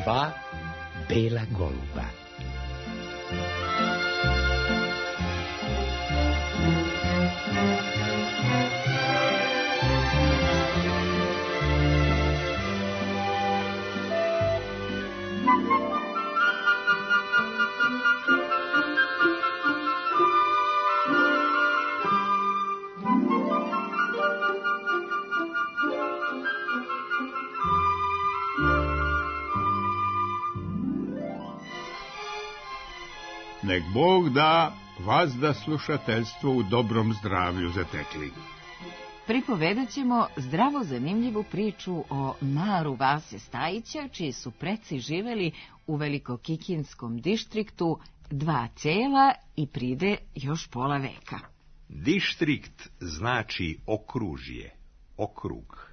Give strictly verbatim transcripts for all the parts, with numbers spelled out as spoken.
dva bela goluba. Nek Bog da vas da slušateljstvo u dobrom zdravlju zatekli. Pripovedat ćemo zdravo zanimljivu priču o Maru Vase Stajića, čiji su preci živeli u Velikokikinskom dištriktu dva cela i pride još pola veka. Dištrikt znači okružje, okrug.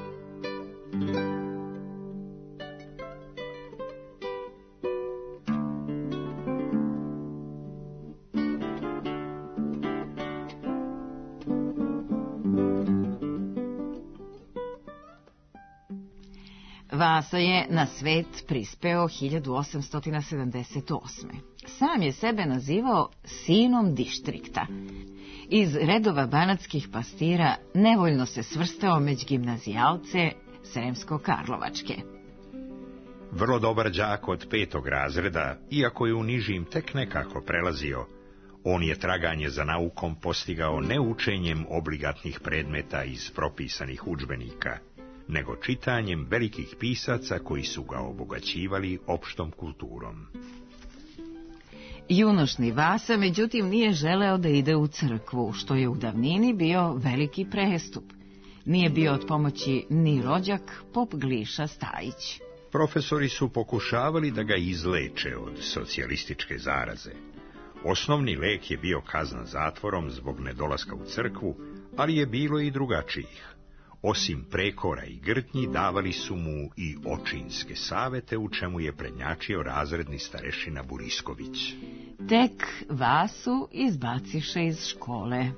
Vasa je na svet prispeo hiljadu osamsto sedamdeset osme. Sam je sebe nazivao sinom dištrikta. Iz redova banatskih pastira nevoljno se svrstao među gimnazijalce Sremsko-Karlovačke. Vrlo dobar đak od petog razreda, iako je u nižim tek nekako prelazio, on je traganje za naukom postigao ne učenjem obligatnih predmeta iz propisanih udžbenika, nego čitanjem velikih pisaca koji su ga obogaćivali opštom kulturom. Junošni Vasa, međutim, nije želeo da ide u crkvu, što je u davnini bio veliki prestup. Nije bio od pomoći ni rođak, pop Gliša Stajić. Profesori su pokušavali da ga izleče od socijalističke zaraze. Osnovni lek je bio kazna zatvorom zbog nedolaska u crkvu, ali je bilo i drugačijih. Osim prekora i grtnji, davali su mu i očinske savete, u čemu je prednjačio razredni starešina Burisković. Tek Vasu izbaciše iz škole.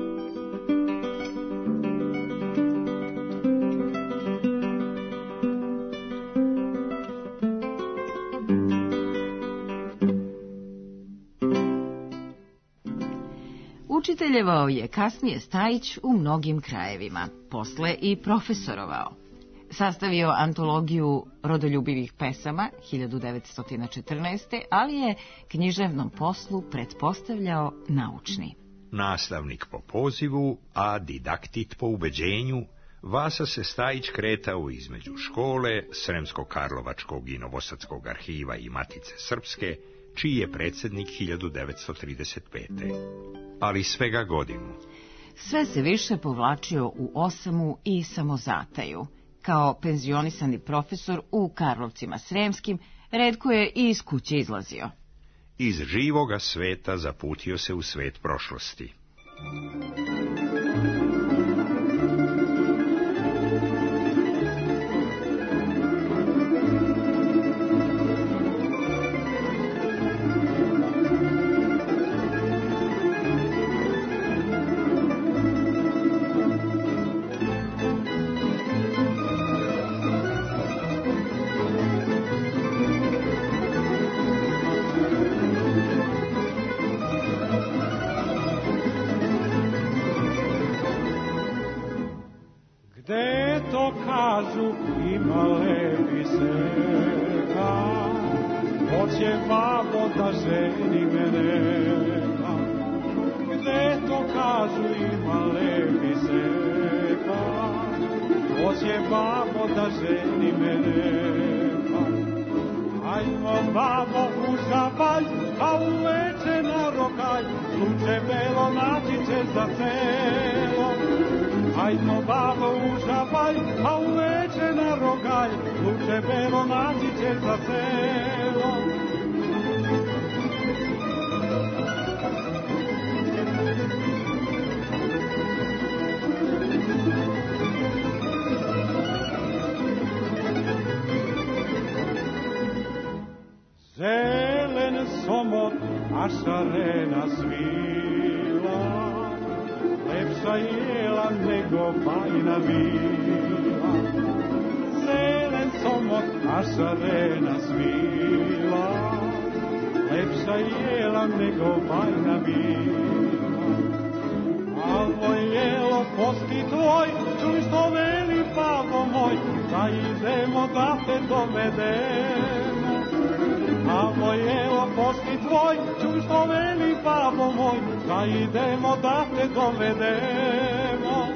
Učiteljevao je kasnije Stajić u mnogim krajevima, posle i profesorovao. Sastavio antologiju rodoljubivih pesama hiljadu devetsto četrnaeste. ali je književnom poslu pretpostavljao naučni. Nastavnik po pozivu, a didaktit po ubeđenju, Vasa se Stajić kretao između škole, Sremsko-Karlovačkog i Novosadskog arhiva i Matice Srpske, čiji je predsjednik hiljadu devetsto trideset pete. Ali svega godinu. Sve se više povlačio u osamu i samozataju. Kao penzionisani profesor u Karlovcima Sremskim, retko je i iz kuće izlazio. Iz živoga sveta zaputio se u svet prošlosti. Kažu imale bi seka, hoće babo da ženi meneka. Gde to kažu imale bi seka, hoće babo da ženi meneka. Ajmo babo u žabalj, a uveče na rokaj, sluče belo naći će za celo. Ajmo babo u žabalj, a uveče na rogalj, luče belo naći će za celo. Zelen somot, a šarena svila, lepša jela nego bajna vila. Zelen somot, a šarena svila, lepša jela nego bajna bila. Avo jelo posti tvoj, čuj što veli babo moj, da idemo da te dovedemo. Avo jelo posti tvoj, čuj što veli babo moj, da idemo da te dovedemo.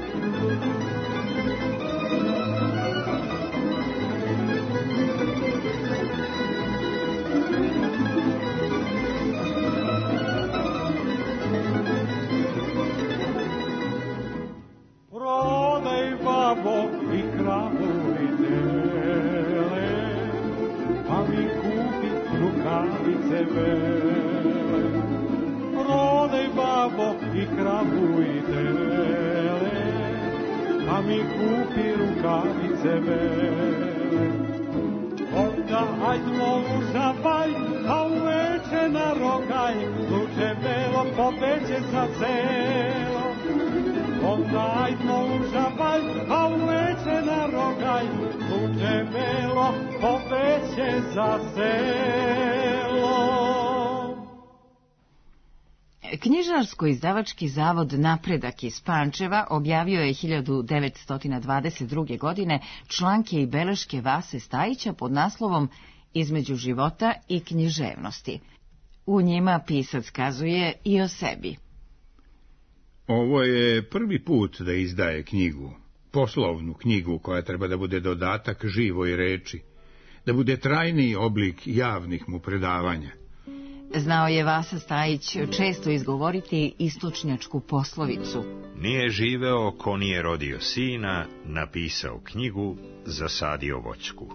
Prodaj babo i kravu i tele, pa mi kupi rukavice bele. Prodaj babo i kravu i tele, pa mi kupi rukavice bele. Onda hajdmo u žabaj, a uveče na rogaj, luče belo pobeće za selo. Onda hajdmo u žabaj, a uveče na rogaj, luče belo pobeće za selo. Knjižarsko-izdavački zavod Napredak iz Pančeva objavio je hiljadu devetsto dvadeset druge. godine članke i beleške Vase Stajića pod naslovom Između života i književnosti. U njima pisac kazuje i o sebi. Ovo je prvi put da izdaje knjigu, poslovnu knjigu koja treba da bude dodatak živoj reči, da bude trajni oblik javnih mu predavanja. Znao je Vasa Stajić često izgovoriti istočnjačku poslovicu. Nije živeo ko nije rodio sina, napisao knjigu, zasadio voćku.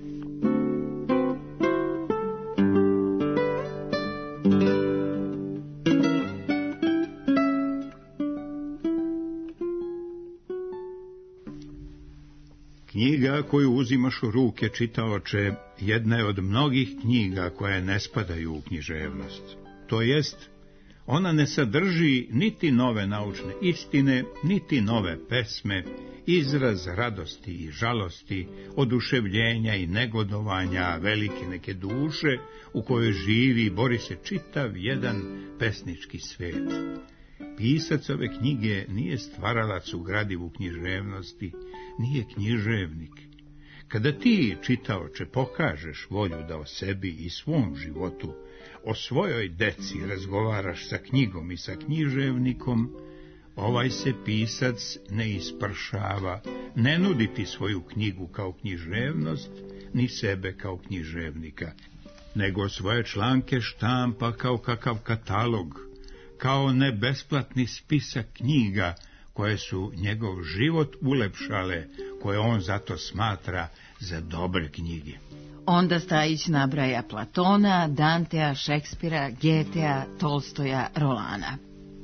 Knjiga koju uzimaš u ruke, čitaoče, jedna je od mnogih knjiga koje ne spadaju u književnost. To jest, ona ne sadrži niti nove naučne istine, niti nove pesme, izraz radosti i žalosti, oduševljenja i negodovanja velike neke duše u kojoj živi i bori se čitav jedan pesnički svet. Pisac ove knjige nije stvaralac u gradivu književnosti, nije književnik. Kada ti, čitaoče, pokažeš volju da o sebi i svom životu, o svojoj deci razgovaraš sa knjigom i sa književnikom, ovaj se pisac ne ispršava, ne nudi ti svoju knjigu kao književnost, ni sebe kao književnika, nego svoje članke štampa kao kakav katalog, kao nebesplatni spisak knjiga koje su njegov život ulepšale, koje on zato smatra za dobre knjige. Onda Stajić nabraja Platona, Dantea, Šekspira, Getea, Tolstoja, Rolana.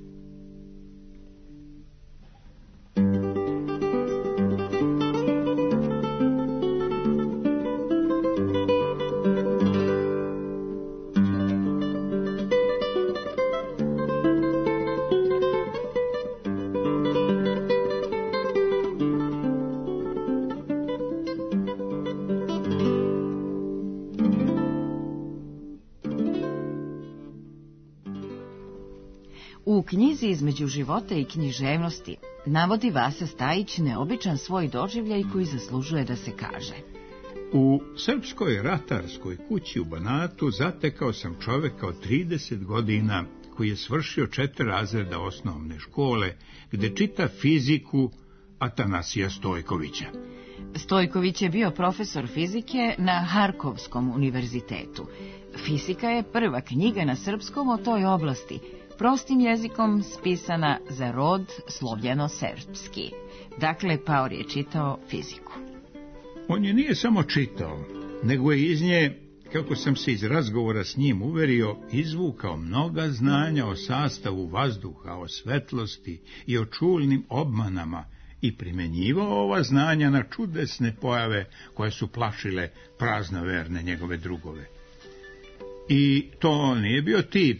U knjizi Između života i književnosti navodi Vasa Stajić neobičan svoj doživljaj koji zaslužuje da se kaže. U srpskoj ratarskoj kući u Banatu zatekao sam čoveka od trideset godina koji je svršio četiri razreda osnovne škole, gde čita fiziku Atanasija Stojkovića. Stojković je bio profesor fizike na Harkovskom univerzitetu. Fizika je prva knjiga na srpskom o toj oblasti, prostim jezikom spisana za rod slovljeno-srpski. Dakle, Paor je čitao fiziku. On je nije samo čitao, nego je iz nje, kako sam se iz razgovora s njim uverio, izvukao mnoga znanja o sastavu vazduha, o svetlosti i o čulnim obmanama i primenjivao ova znanja na čudesne pojave koje su plašile praznoverne njegove drugove. I to nije bio tip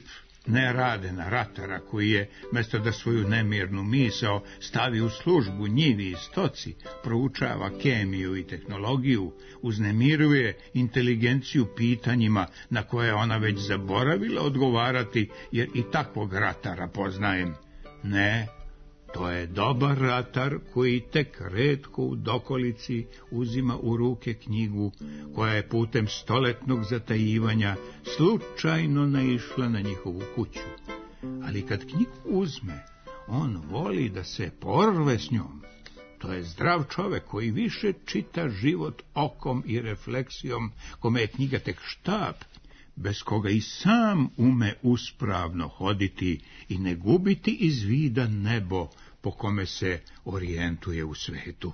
ne rade na ratara koji je, mjesto da svoju nemirnu misao stavi u službu njivi i stoci, proučava kemiju i tehnologiju, uznemiruje inteligenciju pitanjima na koje ona već zaboravila odgovarati, jer i takvog ratara poznajem. Ne, to je dobar ratar koji tek retko u dokolici uzima u ruke knjigu koja je putem stoletnog zatajivanja slučajno naišla na njihovu kuću. Ali kad knjigu uzme, on voli da se porve s njom. To je zdrav čovek koji više čita život okom i refleksijom, kome je knjiga tek štap, bez koga i sam ume uspravno hoditi i ne gubiti iz vida nebo po kome se orijentuje u svetu.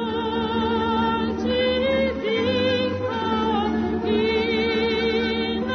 Praći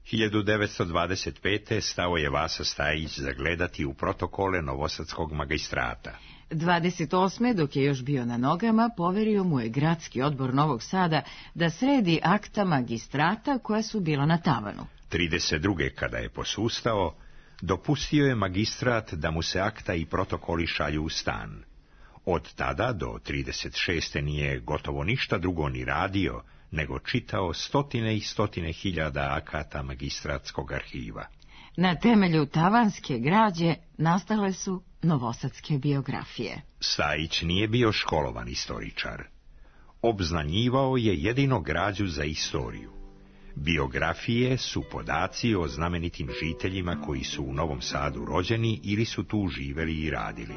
hiljadu devetsto dvadeset pete. stao je Vasa Stajić zagledati u protokole novosadskog magistrata. dvadeset osme. dok je još bio na nogama, poverio mu je gradski odbor Novog Sada da sredi akta magistrata koja su bila na tavanu. trideset druge. kada je posustao, dopustio je magistrat da mu se akta i protokoli šalju u stan. Od tada do trideset šeste. nije gotovo ništa drugo ni radio, nego čitao stotine i stotine hiljada akata magistratskog arhiva. Na temelju tavanske građe nastale su novosadske biografije. Stajić nije bio školovan istoričar. Obznanjivao je jedino građu za istoriju. Biografije su podaci o znamenitim žiteljima koji su u Novom Sadu rođeni ili su tu živeli i radili.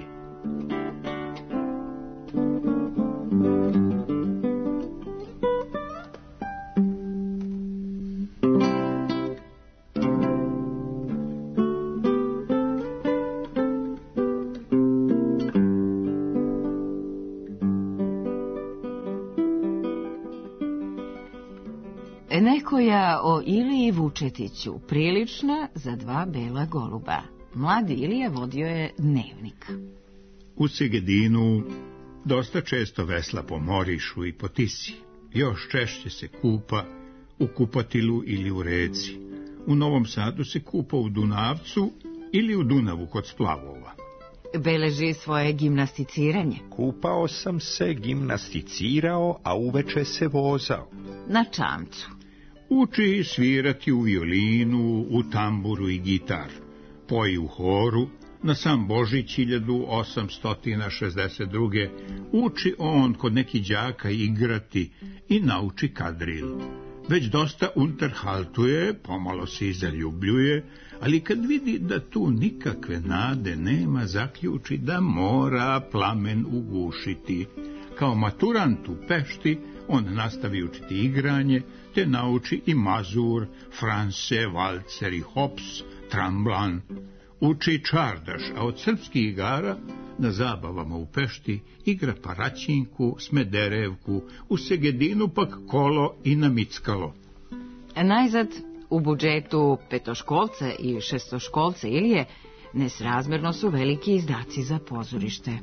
Nekoja o Iliji Vučetiću, prilična za dva bela goluba. Mladi Ilija vodio je dnevnik. U Segedinu dosta često vesla po Morišu i po Tisi. Još češće se kupa u kupatilu ili u reci. U Novom Sadu se kupa u Dunavcu ili u Dunavu kod splavova. Beleži svoje gimnasticiranje. Kupao sam se, gimnasticirao, a uveče se vozao. Na čamcu. Uči svirati u violinu, u tamburu i gitar. Poji u horu. Na sam Božić hiljadu osamsto šezdeset druge. uči on kod nekih đaka igrati i nauči kadril. Već dosta unterhaltuje, pomalo se i zaljubljuje, ali kad vidi da tu nikakve nade nema, zaključi da mora plamen ugušiti. Kao maturant u Pešti, on nastavi učiti igranje, te nauči i mazur, franse, valcer i hops, tramblan. Uči čardaš, a od srpskih igara na zabavama u Pešti igra paraćinku, smederevku, u Segedinu pak kolo i namickalo. Najzad, u budžetu petoškolca i šestoškolca Ilije nesrazmerno su veliki izdaci za pozorište.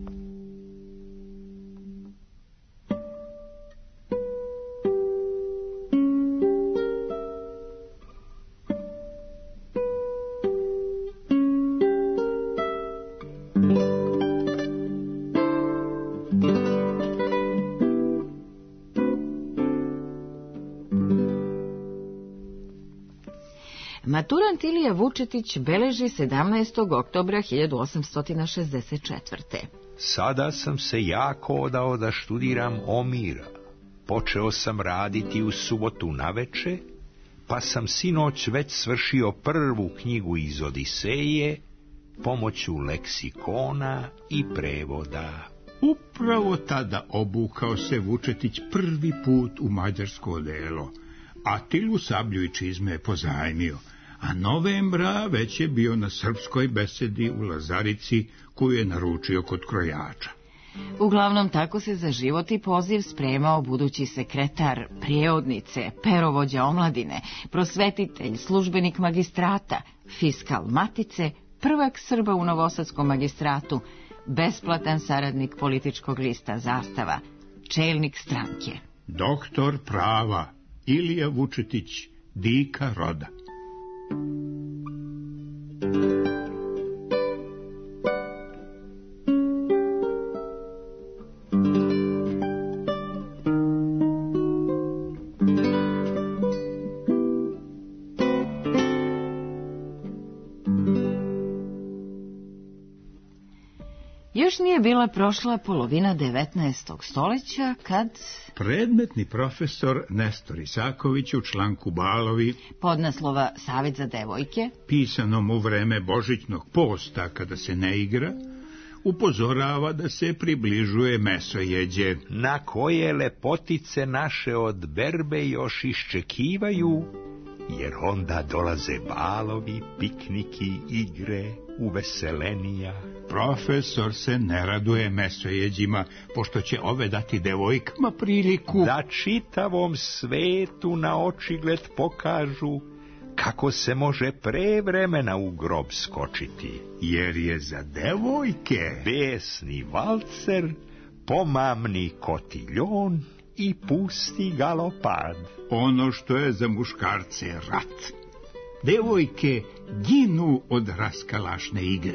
Maturant Ilija Vučetić beleži sedamnaestog oktobra hiljadu osamsto šezdeset četvrte. Sada sam se jako odao da študiram Omira. Počeo sam raditi u subotu naveče, pa sam sinoć već svršio prvu knjigu iz Odiseje, pomoću leksikona i prevoda. Upravo tada obukao se Vučetić prvi put u mađarsko odelo. Atilu sablju i čizme je pozajmio, a novembra već je bio na srpskoj besedi u Lazarici, koju je naručio kod krojača. Uglavnom tako se za život i poziv spremao budući sekretar, prijevodnice, perovođa omladine, prosvetitelj, službenik magistrata, fiskal matice, prvak Srba u novosadskom magistratu, besplatan saradnik političkog lista Zastava, čelnik stranke. Doktor prava Ilija Vučetić, dika roda. Još nije bila prošla polovina devetnaestog stoljeća kad predmetni profesor Nestor Isaković u članku Balovi podnaslova Savet za devojke, pisanom u vreme božićnog posta kada se ne igra, upozorava da se približuje mesojeđe, na koje lepotice naše od berbe još iščekivaju, jer onda dolaze balovi, pikniki, igre, uveselenija. Profesor se ne raduje mesojeđima, pošto će ove dati devojkama priliku da čitavom svetu na očigled pokažu kako se može pre vremena u grob skočiti. Jer je za devojke Besni valcer, pomamni kotiljon i pusti galopad. ono što je za muškarce rat. Devojke ginu od raskalašne igre.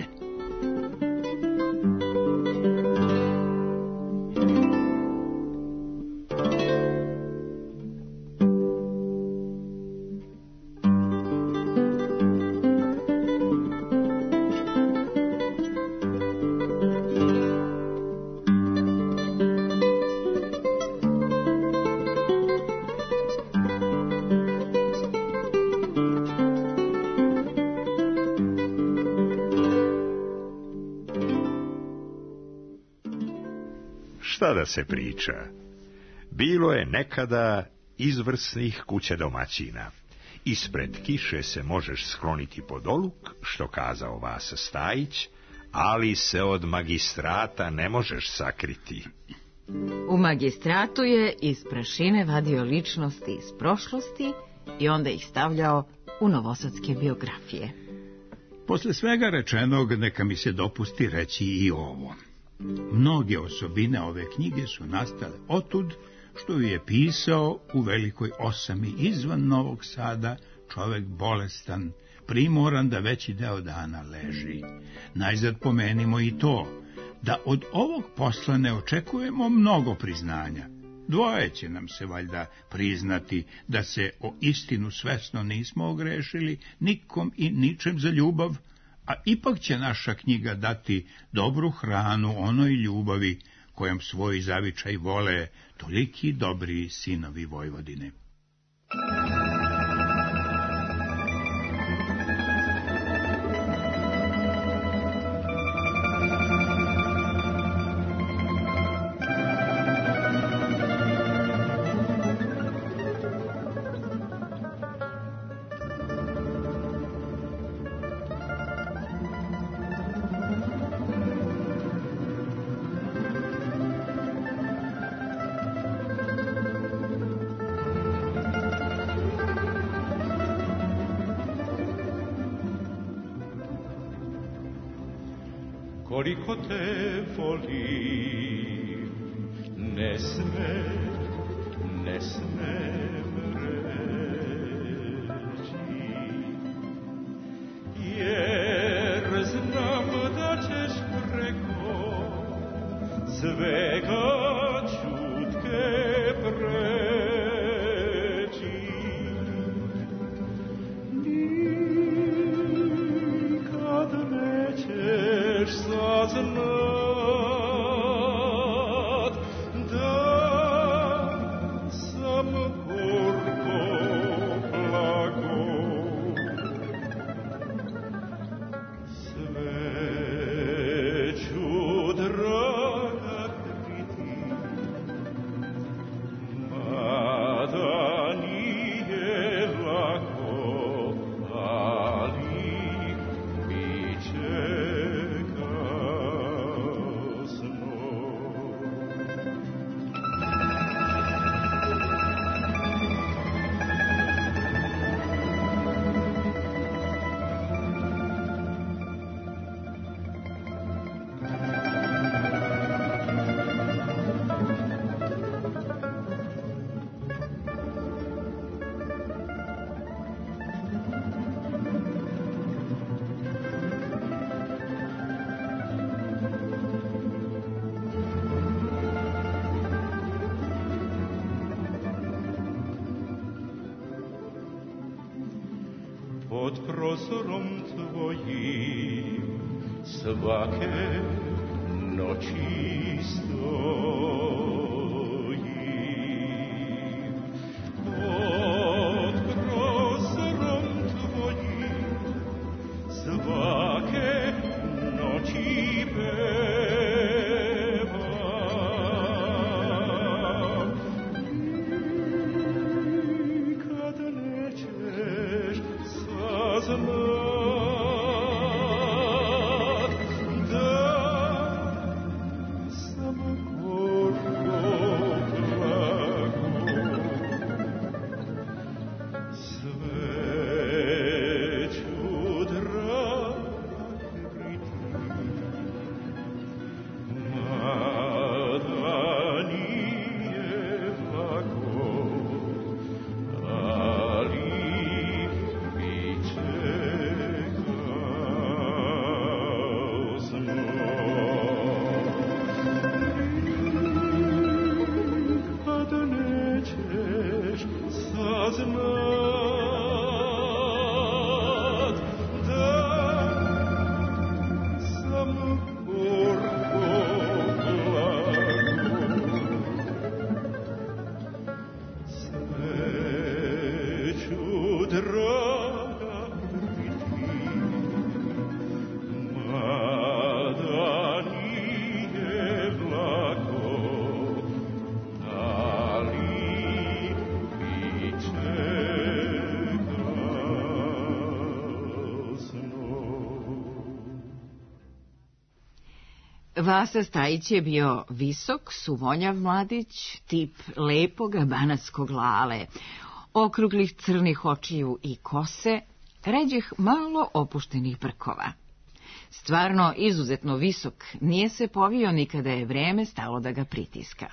Šta da se priča? Bilo je nekada izvrsnih kuća domaćina. Ispred kiše se možeš skloniti pod oluk, što kazao Vasa Stajić, ali se od magistrata ne možeš sakriti. U magistratu je iz prašine vadio ličnosti iz prošlosti i onda ih stavljao u novosadske biografije. Posle svega rečenog, neka mi se dopusti reći i ovo. Mnoge osobine ove knjige su nastale otud što ju je pisao u Velikoj osami izvan Novog Sada čovek bolestan, primoran da veći deo dana leži. Najzad pomenimo i to, da od ovog posla ne očekujemo mnogo priznanja. Dvoje će nam se valjda priznati da se o istinu svesno nismo ogrešili, nikom i ničem za ljubav, a ipak će naša knjiga dati dobru hranu onoj ljubavi kojom svoj zavičaj vole toliki dobri sinovi Vojvodine. Koliko te volim, ne smem, ne smem reći, jer znam da ćeš preko svega čutke preći. Nikad nećeš saznat da sam gorko plako. Sve ću, draga, kriti, mada nije lako, ali bit će pod prozorom tvojim svake noći stojim. Pod prozorom tvojim svake noći pevam. Nikad nećeš saznat da sam gorko plako. Sve draga i ti, mada nije lako, ali bit će Vasa Stajić je bio visok, suvonjav mladić, tip lepoga banatskog lale, okruglih crnih očiju i kose, ređih malo opuštenih brkova. Stvarno izuzetno visok, nije se povio ni kada je vreme stalo da ga pritiska.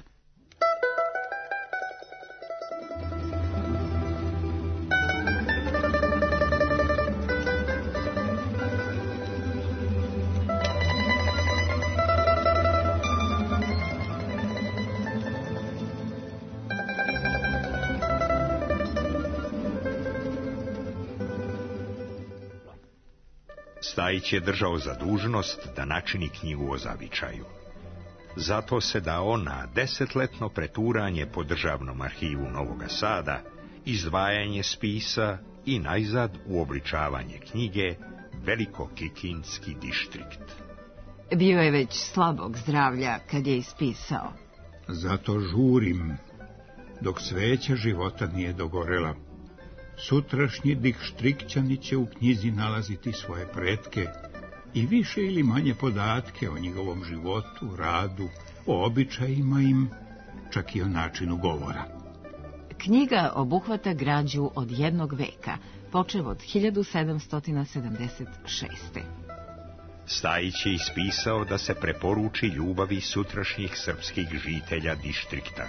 Stajić je držao za dužnost da načini knjigu o zavičaju. Zato se dao na desetletno preturanje po Državnom arhivu Novoga Sada, izdvajanje spisa i najzad uobličavanje knjige Velikokikinski dištrikt. Bio je već slabog zdravlja kad je ispisao. Zato žurim, dok sveća života nije dogorela. Sutrašnji Dištrikćani će u knjizi nalaziti svoje pretke i više ili manje podatke o njihovom životu, radu, o običajima im, čak i o načinu govora. Knjiga obuhvata građu od jednog veka, počev od hiljadu sedamsto sedamdeset šeste. Stajić je ispisao da se preporuči ljubavi sutrašnjih srpskih žitelja dištrikta.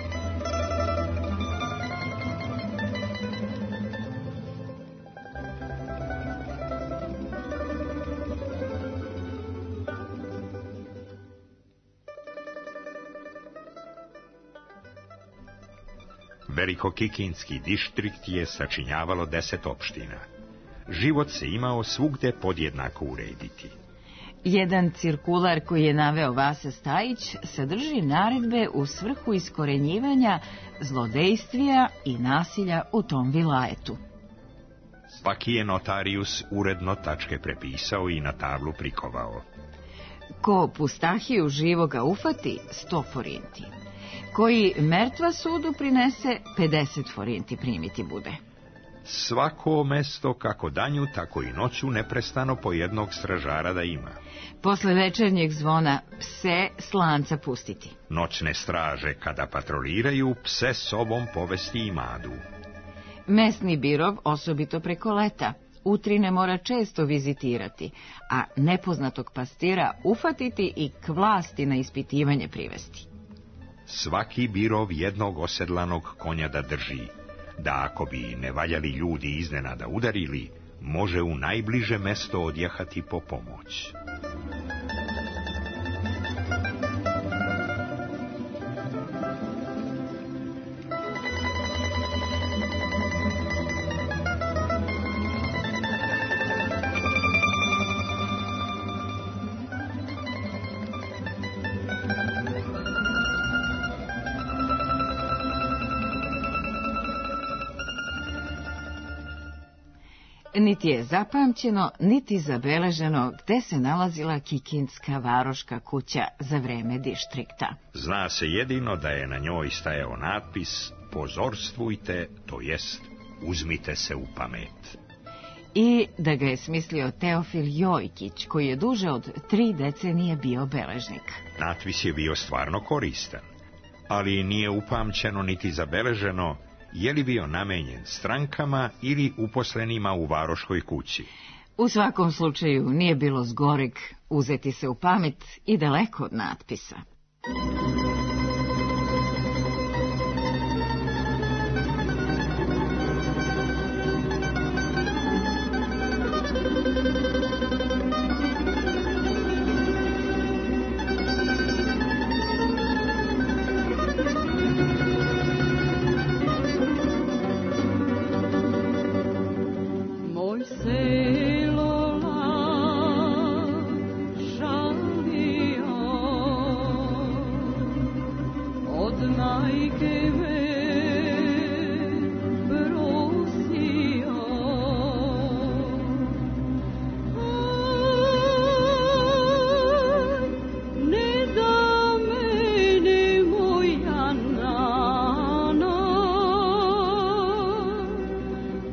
Velikokikinski dištrikt je sačinjavalo deset opština. Život se imao svugde podjednako urediti. Jedan cirkular koji je naveo Vasa Stajić sadrži naredbe u svrhu iskorenjivanja zlodejstvija i nasilja u tom vilajetu. Svaki je notarijus uredno tačke prepisao i na tablu prikovao. Ko pustahiju živoga ufati, sto forinti. Koji mrtva sudu prinese, pedeset forinti primiti bude. Svako mesto, kako danju, tako i noću, neprestano po jednog stražara da ima. Posle večernjeg zvona pse s lanca pustiti. Noćne straže, kada patroliraju, pse sobom povesti i madu. Mesni birov, osobito preko leta, utrine mora često vizitirati, a nepoznatog pastira ufatiti i k vlasti na ispitivanje privesti. Svaki birov jednog osedlanog konja da drži, da ako bi nevaljali ljudi iznenada udarili, može u najbliže mesto odjehati po pomoć. Niti je zapamćeno, niti zabeleženo gde se nalazila Kikinska varoška kuća za vreme dištrikta. Zna se jedino da je na njoj stajao natpis pozorствуйте, to jest uzmite se u pamet. I da ga je smislio Teofil Jojkić, koji je duže od tri decenije bio beležnik. Natpis je bio stvarno koristan, ali nije upamćeno niti zabeleženo je li bio namenjen strankama ili uposlenima u varoškoj kući. U svakom slučaju nije bilo zgoreg uzeti se u pamet i daleko od natpisa.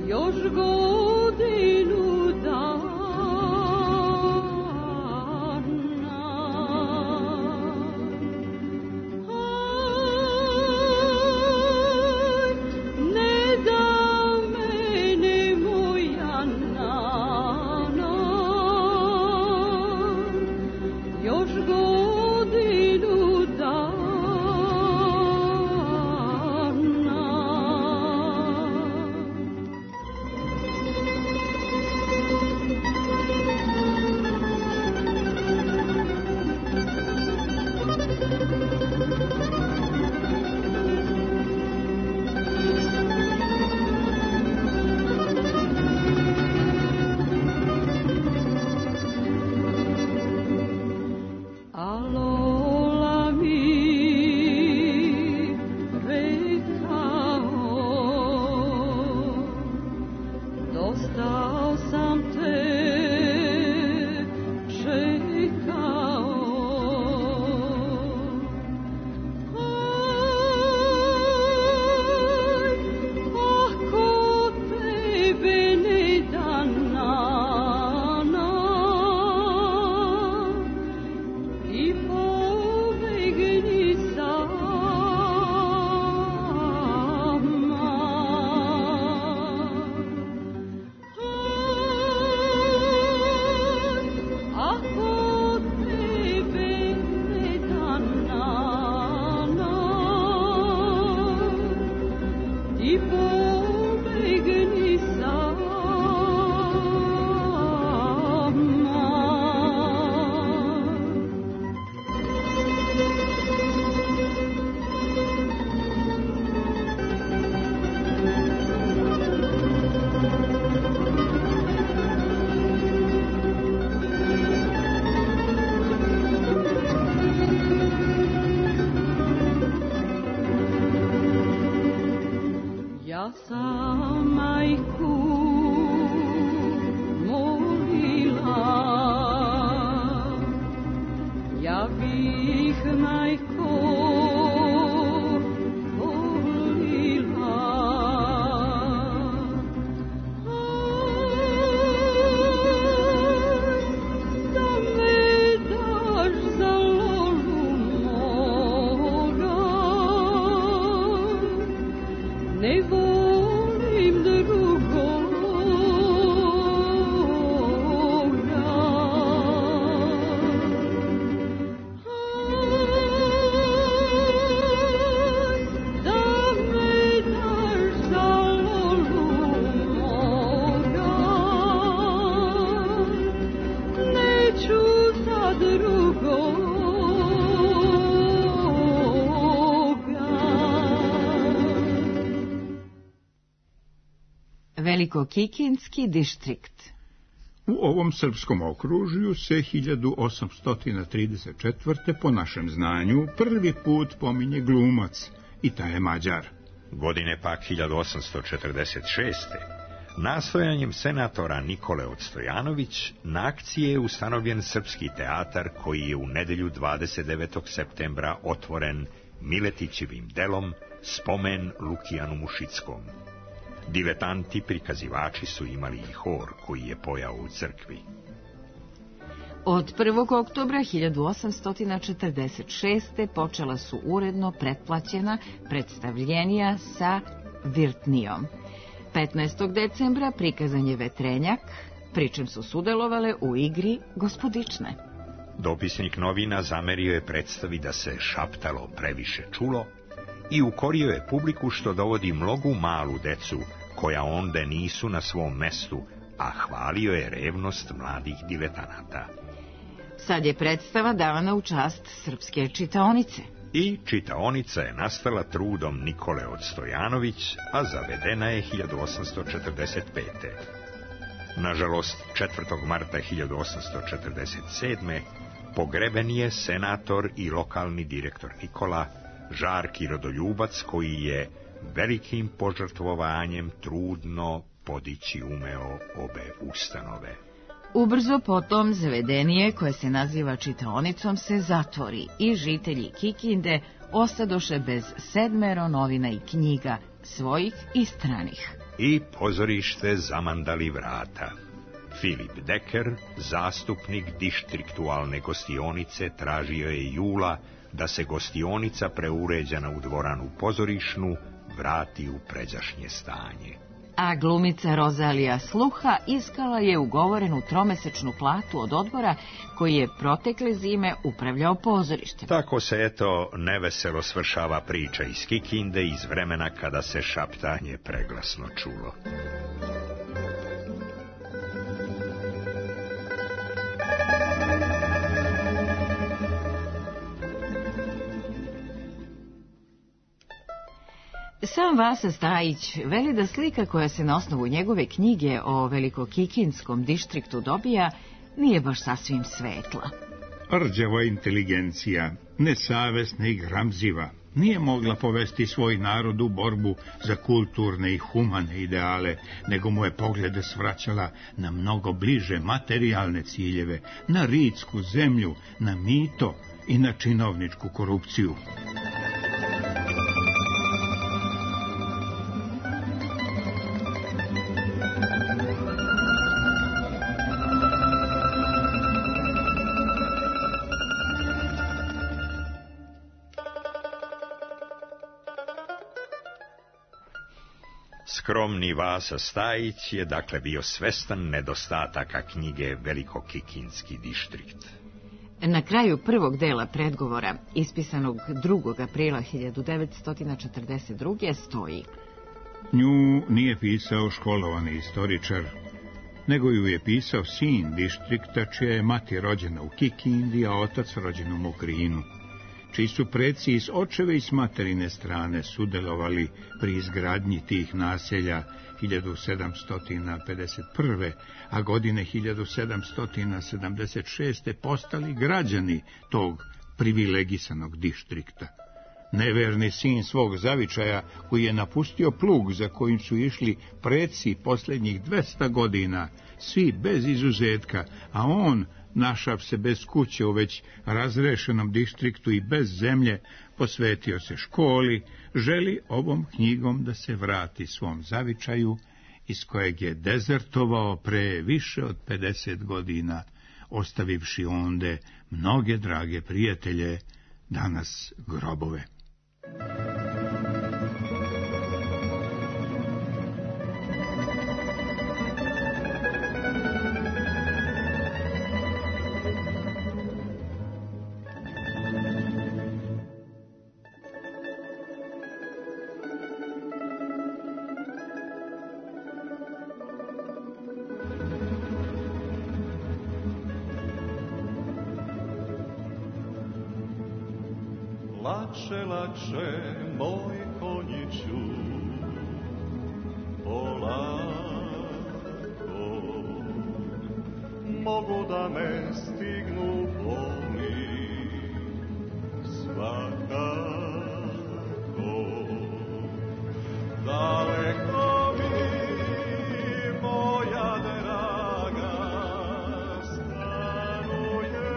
još godinu dana. Aj, ne da mene moja nana, još godinu dana. Alola mi rekao, dosta sam te čekao. Aj, ako tebe ne da nana, i pobegni sama. Aj, ako tebe ne da nana, i pobegni sama. Ja sam majku molila, ja bih majko volila. Aj, da me daš za lolu moga, ne volim drugoga. Aj, da me daš za lolu moga, neću za drugoga. Velikokikinski distrikt. U ovom srpskom okružju se hiljadu osamsto trideset četvrte po našem znanju prvi put pominje glumac, i taj je Mađar. Godine pak hiljadu osamsto četrdeset šeste. Nastojanjem senatora Nikole Odstojanović na akcije je ustanovljen Srpski teatar koji je u nedelju dvadeset devetog septembra otvoren Miletićevim delom Spomen Lukijanu Mušickom. Diletanti prikazivači su imali i hor koji je pojao u crkvi. Od prvog oktobra hiljadu osamsto četrdeset šeste. počela su uredno pretplaćena predstavljenja sa Virtnijom. petnaestog decembra prikazan je Vetrenjak, pri čem su sudelovale u igri Gospodične. Dopisnik novina zamerio je predstavi da se šaptalo previše čulo i ukorio je publiku što dovodi mnogu malu decu koja onda nisu na svom mestu, a hvalio je revnost mladih diletanata. Sad je predstava davana u čast srpske čitaonice. I čitaonica je nastala trudom Nikole Odstojanović, a zavedena je hiljadu osamsto četrdeset pete. Nažalost, četvrtog marta hiljadu osamsto četrdeset sedme. pogreben je senator i lokalni direktor Nikola, žarki rodoljubac koji je velikim požrtvovanjem trudno podići umeo obe ustanove. Ubrzo potom zavedenije, koje se naziva čitaonicom, se zatvori i žitelji Kikinde ostadoše bez sedmero novina i knjiga, svojih i stranih. I pozorište zamandali vrata. Filip Deker, zastupnik dištriktualne gostionice, tražio je jula da se gostionica preuređena u dvoranu pozorišnu vrati u pređašnje stanje. A glumica Rozalija Sluha iskala je ugovorenu tromesečnu platu od odbora koji je protekle zime upravljao pozorištem. Tako se, eto, neveselo svršava priča iz Kikinde iz vremena kada se šaptanje preglasno čulo. Sam Vasa Stajić veli da slika koja se na osnovu njegove knjige o velikokikinskom dištriktu dobija nije baš sasvim svetla. Rđava inteligencija, nesavesna i gramziva, nije mogla povesti svoj narod u borbu za kulturne i humane ideale, nego mu je poglede svraćala na mnogo bliže materijalne ciljeve, na ritsku zemlju, na mito i na činovničku korupciju. Skromni Vasa Stajić je dakle bio svestan nedostataka knjige Velikokikinski dištrikt. Na kraju prvog dela predgovora, ispisanog drugog aprila hiljadu devetsto četrdeset druge stoji: Nju nije pisao školovani istoričar, nego ju je pisao sin dištrikta, čija je mati rođena u Kikindi, a otac rođen u Mokrinu, čiji su preci iz očeve i s materine strane sudelovali pri izgradnji tih naselja hiljadu sedamsto pedeset prve. a godine hiljadu sedamsto sedamdeset šeste. postali građani tog privilegisanog dištrikta. Neverni sin svog zavičaja, koji je napustio plug za kojim su išli preci posljednjih dvesta godina, svi bez izuzetka, a on, našav se bez kuće u već razrešenom dištriktu i bez zemlje, posvetio se školi, želi ovom knjigom da se vrati svom zavičaju, iz kojeg je dezertovao pre više od pedeset godina, ostavivši onde mnoge drage prijatelje, danas grobove. Lakše, lakše, moj konjiću, polako, mogu da me stignu boli, svakako, daleko mi, moja draga, stanuje.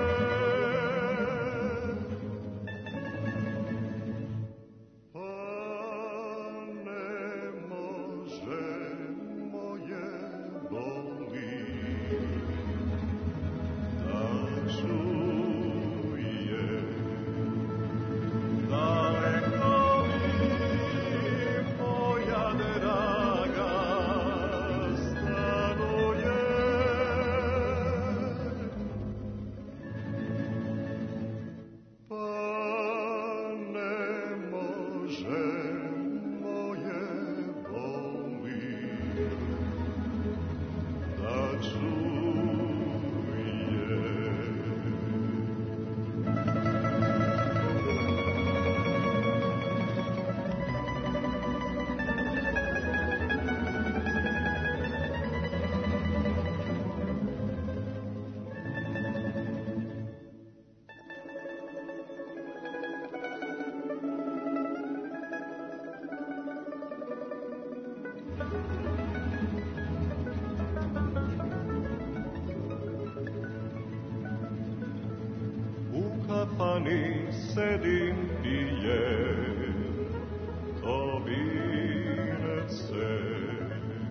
Kafani sedim pijem, to vinece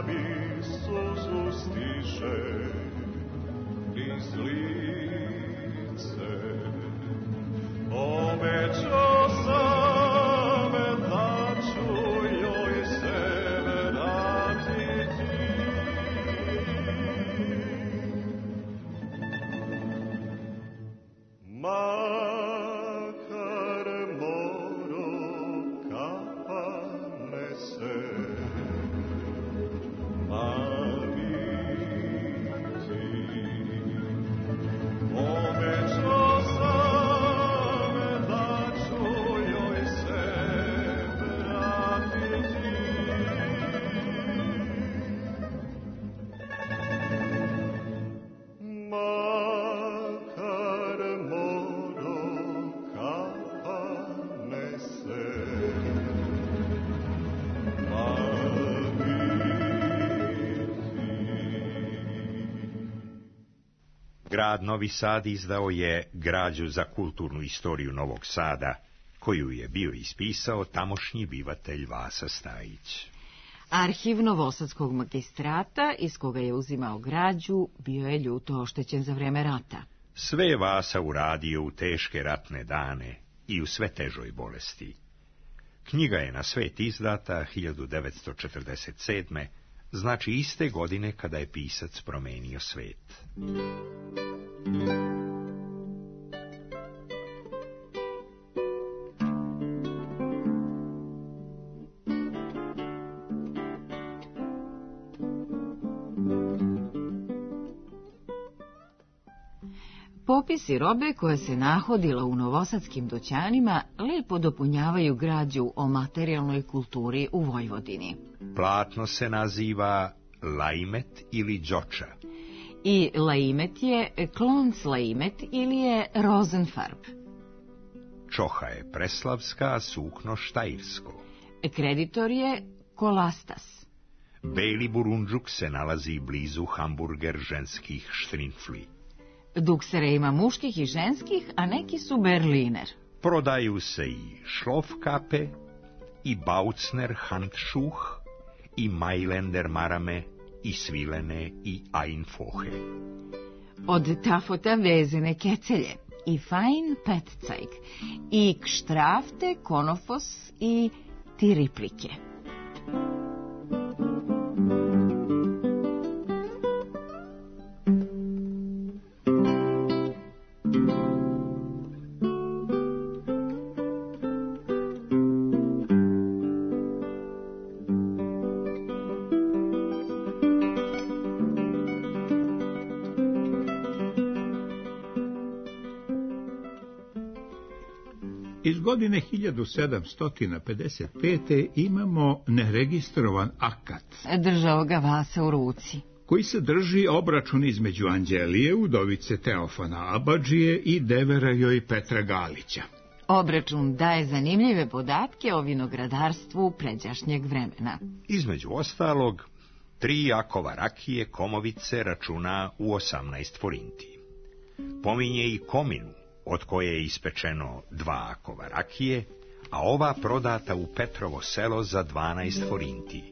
mi suzu stiže iz lice. Obećao sam da ću joj se vratiti. Makar moro kapa nese, obećao sam da ću joj se vratiti. Makar moro kapa nese, Grad Novi Sad izdao je Građu za kulturnu istoriju Novog Sada, koju je bio ispisao tamošnji bivatelj Vasa Stajić. Arhiv Novosadskog magistrata, iz koga je uzimao građu, bio je ljuto oštećen za vreme rata. Sve je Vasa uradio u teške ratne dane i u sve težoj bolesti. Knjiga je na svet izdata hiljadu devetsto četrdeset sedme, znači iste godine kada je pisac promenio svet. Popisi robe koja se nahodila u novosadskim dućanima lepo dopunjavaju građu o materijalnoj kulturi u Vojvodini. Platno se naziva laimet ili džoča. I laimet je klonc laimet ili je rozenfarb. Čoha je preslavska, a sukno štajirsko. Kreditor je kolastas. Beli burundžuk se nalazi blizu hamburger ženskih štrinfli. Duksere ima muških i ženskih, a neki su berliner. Prodaju se i šlofkape, i baucner handšuh, i majlender marame, i svilene, i einfohe. Od tafota vezene kecelje, i fein petzeig, i kštrafte, konofos i tiriplike. Iz godine hiljadu sedamsto pedeset pete. imamo neregistrovan akat, Držao ga Vasa u ruci. koji sadrži obračun između Anđelije, udovice Teofana Abadžije i devera joj Petra Galića. Obračun daje zanimljive podatke o vinogradarstvu pređašnjeg vremena. Između ostalog, tri jakova rakije Komovice računa u osamnaest forinti. Pominje i kominu, od koje je ispečeno dva akova rakije, a ova prodata u Petrovo selo za dvanaest forinti.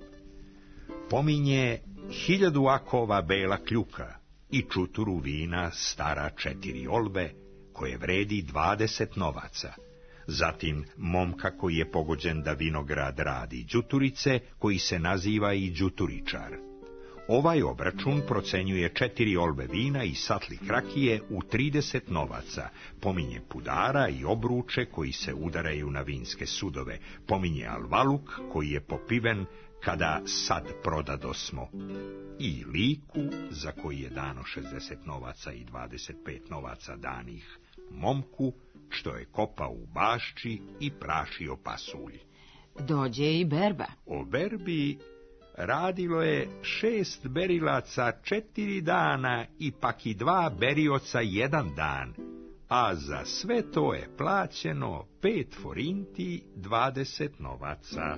Pominje hiljadu akova bela kljuka i čuturu vina stara četiri olbe, koje vredi dvadeset novaca. Zatim momka koji je pogođen da vinograd radi đuturice, koji se naziva i đuturičar. Ovaj obračun procenjuje četiri olbe vina i satlik rakije u trideset novaca, pominje pudara i obruče koji se udaraju na vinske sudove, pominje alvaluk koji je popiven kada sad prodadosmo, i liku za koji je dano šezdeset novaca i dvadeset pet novaca danih momku, što je kopao u bašči i prašio pasulj. Dođe i berba. O berbi radilo je šest berilaca četiri dana i pak i dva berioca jedan dan, a za sve to je plaćeno pet forinti dvadeset novaca.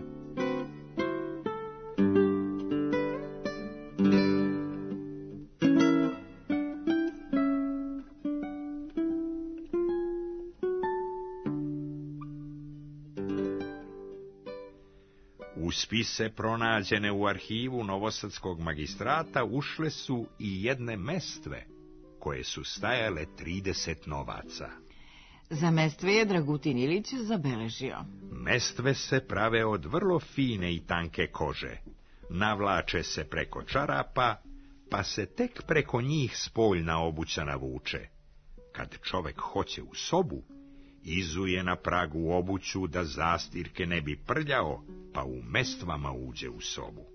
U spise pronađene u arhivu Novosadskog magistrata ušle su i jedne mestve, koje su stajale trideset novaca. Za mestve je Dragutin Ilić zabeležio: Mestve se prave od vrlo fine i tanke kože, navlače se preko čarapa, pa se tek preko njih spoljna obuća navuče. Kad čovek hoće u sobu, izuje na pragu obuću da zastirke ne bi prljao, pa u mestvama uđe u sobu.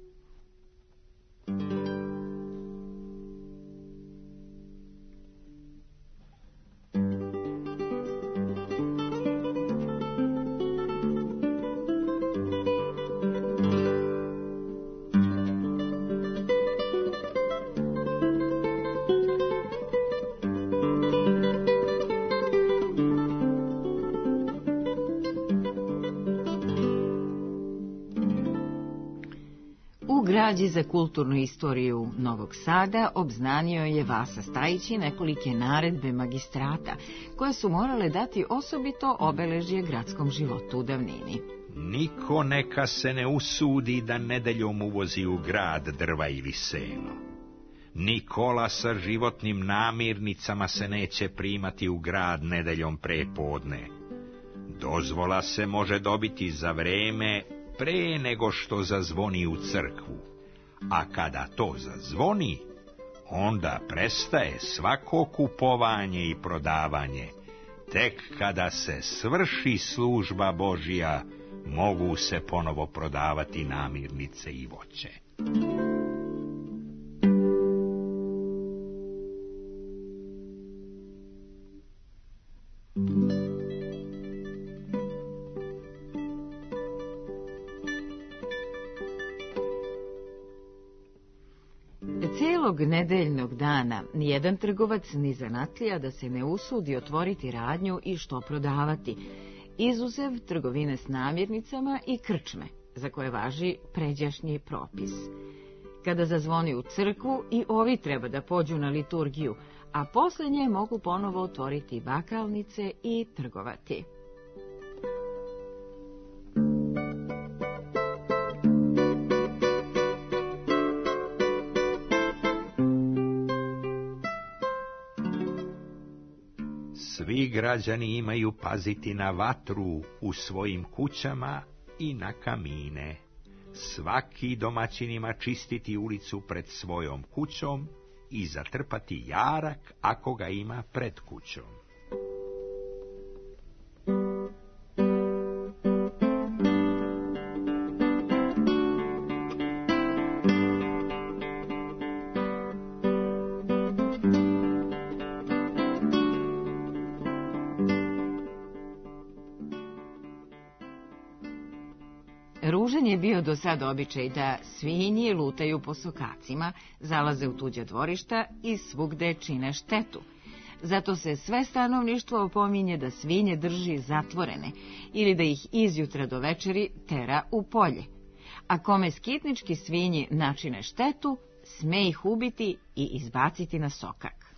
Građi za kulturnu istoriju Novog Sada obznanio je Vasa Stajić i nekolike naredbe magistrata, koje su morale dati osobito obeležje gradskom životu u davnini. Niko neka se ne usudi da nedeljom uvozi u grad drva ili seno. Ni kola sa životnim namirnicama se neće primati u grad nedeljom prepodne. Dozvola se može dobiti za vreme pre nego što zazvoni u crkvu, a kada to zazvoni, onda prestaje svako kupovanje i prodavanje. Tek kada se svrši služba Božija, mogu se ponovo prodavati namirnice i voće. Celog nedeljnog dana nijedan trgovac ni zanatlija da se ne usudi otvoriti radnju i što prodavati, izuzev trgovine s namirnicama i krčme, za koje važi pređašnji propis. Kada zazvoni u crkvu, i ovi treba da pođu na liturgiju, a posle nje mogu ponovo otvoriti bakalnice i trgovati. Svi građani imaju paziti na vatru u svojim kućama i na kamine. Svaki domaćin ima čistiti ulicu pred svojom kućom i zatrpati jarak ako ga ima pred kućom. Ružan je bio do sad običaj da svinji lutaju po sokacima, zalaze u tuđa dvorišta i svugde čine štetu. Zato se sve stanovništvo opominje da svinje drži zatvorene ili da ih izjutra do večeri tera u polje. A kome skitnički svinji načine štetu, sme ih ubiti i izbaciti na sokak.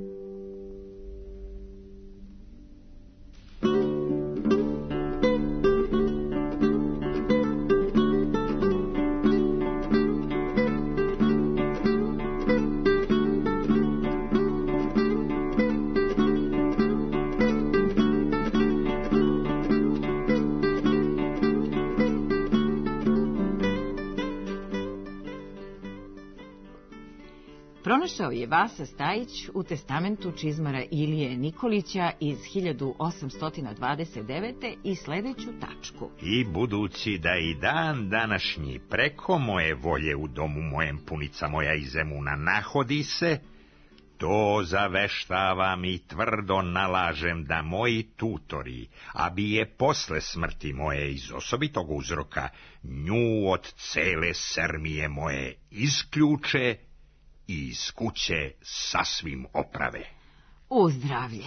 Pronašao je Vasa Stajić u testamentu čizmara Ilije Nikolića iz hiljadu osamsto dvadeset devete i sledeću tačku. I budući da i dan današnji preko moje volje u domu mojem punica moja iz Zemuna nahodi se, to zaveštavam i tvrdo nalažem da moji tutori, a bi je posle smrti moje iz osobitog uzroka, nju od cele sermije moje isključe i iz kuće sasvim oprave. U zdravlje.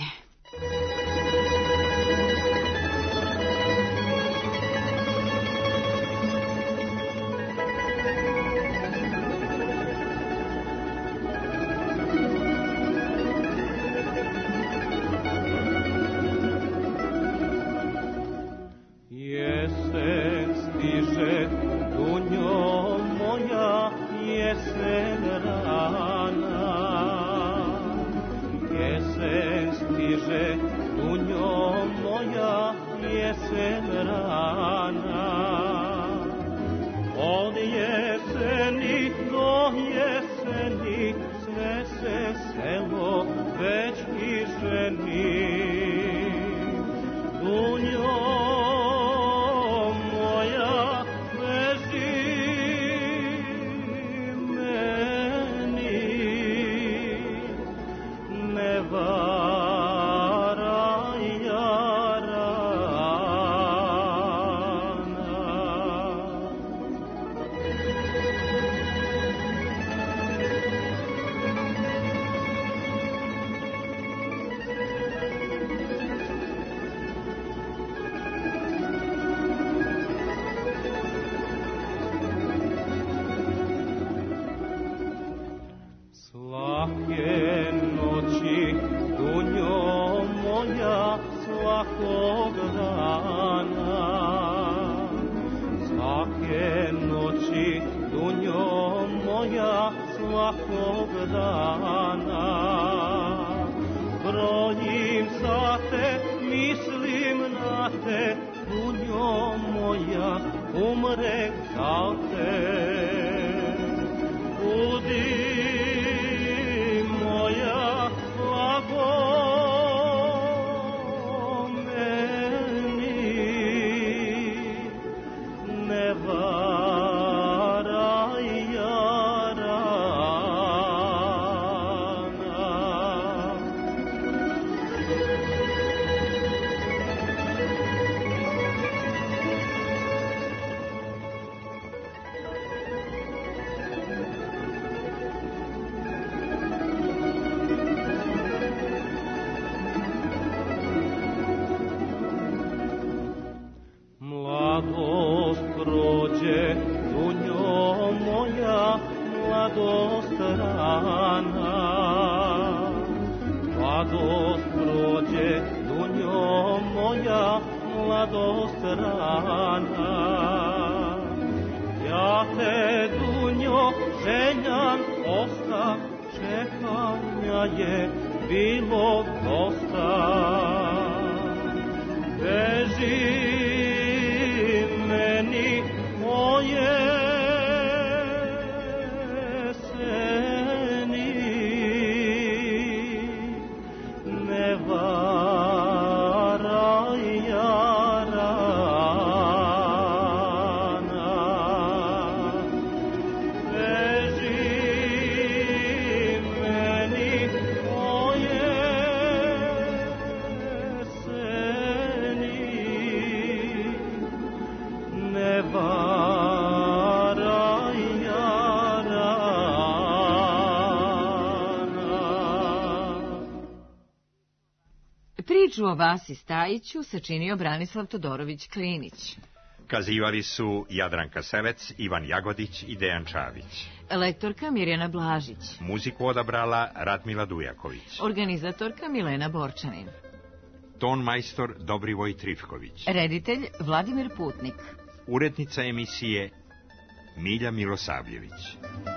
Jesen stiže, svakog dana. Brojim sate, mislim na te, dunjo moja, umre kao te. Budi moja blago meni, ne varaj jarana. Mladost prođe, dunjo moja, mladost rana. Mladost prođe, dunjo moja, mladost rana. Ja te, dunjo, željam osta, čekanja je bilo dosta. Beži meni moje seni, ne varaj jarana. Beži meni moje seni, ne varaj jarana. Priču o Vasi Stajiću sačinio Branislav Todorović Klinić. Kazivali su Jadranka Selec, Ivan Jagodić i Dejan Čavić. Lektorka Mirjana Blažić. Muziku odabrala Radmila Dujaković. Organizatorka Milena Borčanin. Ton majstor Dobrivoj Trifković. Reditelj Vladimir Putnik. Urednica emisije Milja Milosavljević.